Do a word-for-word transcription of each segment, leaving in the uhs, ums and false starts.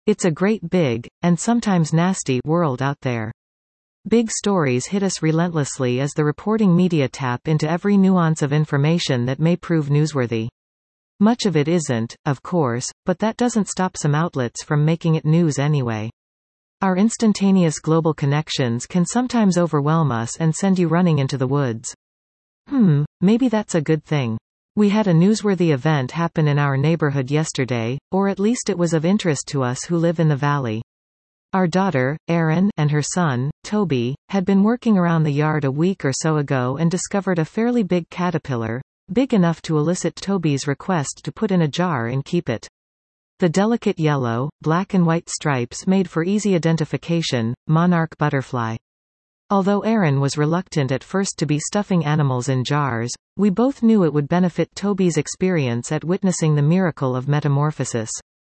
It's a great big, and sometimes nasty, world out there. Big stories hit us relentlessly as the reporting media tap into every nuance of information that may prove newsworthy. Much of it isn't, of course, but that doesn't stop some outlets from making it news anyway. Our instantaneous global connections can sometimes overwhelm us and send you running into the woods. Hmm, maybe that's a good thing. We had a newsworthy event happen in our neighborhood yesterday, or at least it was of interest to us who live in the valley. Our daughter, Erin, and her son, Toby, had been working around the yard a week or so ago and discovered a fairly big caterpillar, big enough to elicit Toby's request to put in a jar and keep it. The delicate yellow, black and white stripes made for easy identification, monarch butterfly. Although Erin was reluctant at first to be stuffing animals in jars, we both knew it would benefit Toby's experience at witnessing the miracle of metamorphosis.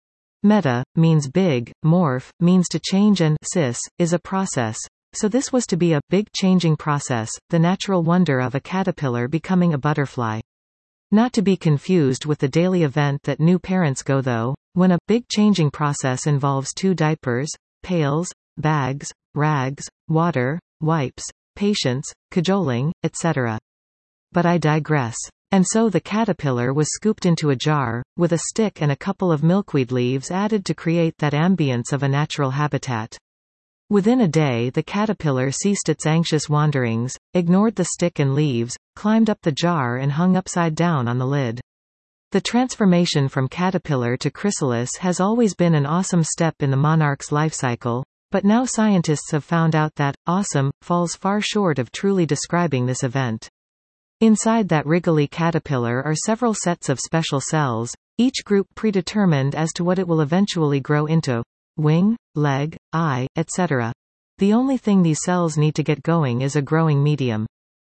Meta means big, morph means to change, and sis is a process. So this was to be a big changing process, the natural wonder of a caterpillar becoming a butterfly. Not to be confused with the daily event that new parents go though, when a big changing process involves two diapers, pails, bags, rags, water, wipes, patience, cajoling, et cetera. But I digress. And so the caterpillar was scooped into a jar, with a stick and a couple of milkweed leaves added to create that ambience of a natural habitat. Within a day the caterpillar ceased its anxious wanderings, ignored the stick and leaves, climbed up the jar and hung upside down on the lid. The transformation from caterpillar to chrysalis has always been an awesome step in the monarch's life cycle, but now scientists have found out that awesome falls far short of truly describing this event. Inside that wriggly caterpillar are several sets of special cells, each group predetermined as to what it will eventually grow into: wing, leg, eye, et cetera. The only thing these cells need to get going is a growing medium.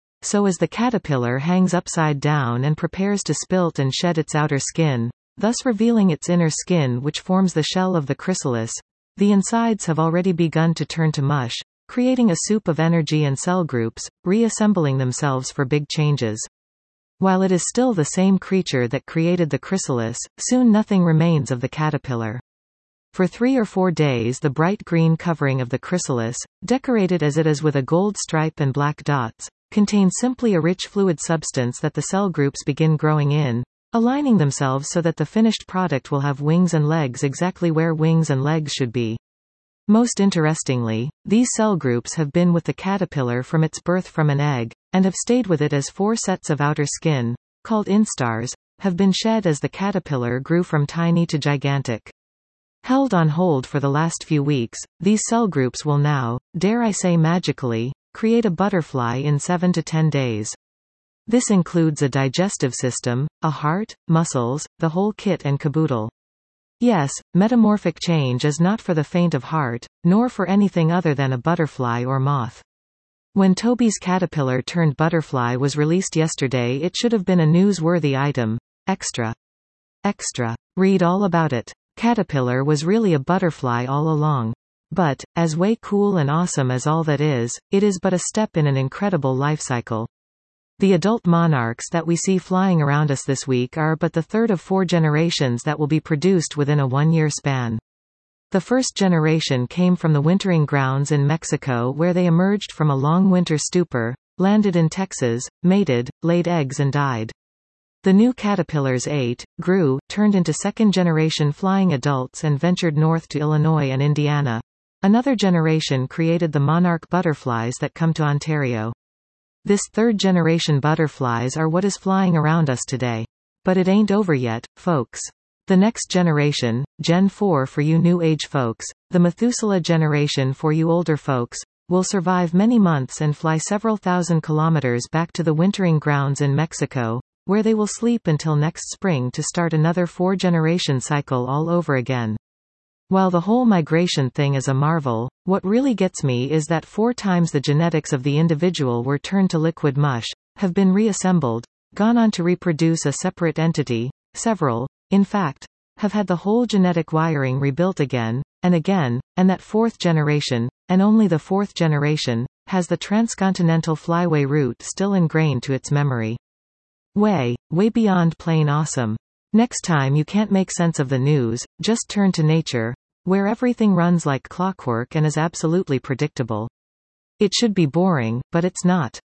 So as the caterpillar hangs upside down and prepares to spilt and shed its outer skin, thus revealing its inner skin which forms the shell of the chrysalis, the insides have already begun to turn to mush, creating a soup of energy and cell groups, reassembling themselves for big changes. While it is still the same creature that created the chrysalis, soon nothing remains of the caterpillar. For three or four days the bright green covering of the chrysalis, decorated as it is with a gold stripe and black dots, contains simply a rich fluid substance that the cell groups begin growing in, aligning themselves so that the finished product will have wings and legs exactly where wings and legs should be. Most interestingly, these cell groups have been with the caterpillar from its birth from an egg, and have stayed with it as four sets of outer skin, called instars, have been shed as the caterpillar grew from tiny to gigantic. Held on hold for the last few weeks, these cell groups will now, dare I say magically, create a butterfly in seven to ten days. This includes a digestive system, a heart, muscles, the whole kit and caboodle. Yes, metamorphic change is not for the faint of heart, nor for anything other than a butterfly or moth. When Toby's caterpillar turned butterfly was released yesterday, it should have been a news-worthy item. Extra. Extra. Read all about it. Caterpillar was really a butterfly all along. But, as way cool and awesome as all that is, it is but a step in an incredible life cycle. The adult monarchs that we see flying around us this week are but the third of four generations that will be produced within a one-year span. The first generation came from the wintering grounds in Mexico, where they emerged from a long winter stupor, landed in Texas, mated, laid eggs and died. The new caterpillars ate, grew, turned into second-generation flying adults and ventured north to Illinois and Indiana. Another generation created the monarch butterflies that come to Ontario. This third-generation butterflies are what is flying around us today. But it ain't over yet, folks. The next generation, Gen four for you new age folks, the Methuselah generation for you older folks, will survive many months and fly several thousand kilometers back to the wintering grounds in Mexico, where they will sleep until next spring to start another four-generation cycle all over again. While the whole migration thing is a marvel, what really gets me is that four times the genetics of the individual were turned to liquid mush, have been reassembled, gone on to reproduce a separate entity, several, in fact, have had the whole genetic wiring rebuilt again, and again, and that fourth generation, and only the fourth generation, has the transcontinental flyway route still ingrained to its memory. Way, way beyond plain awesome. Next time you can't make sense of the news, just turn to nature. where everything runs like clockwork and is absolutely predictable. It should be boring, but it's not.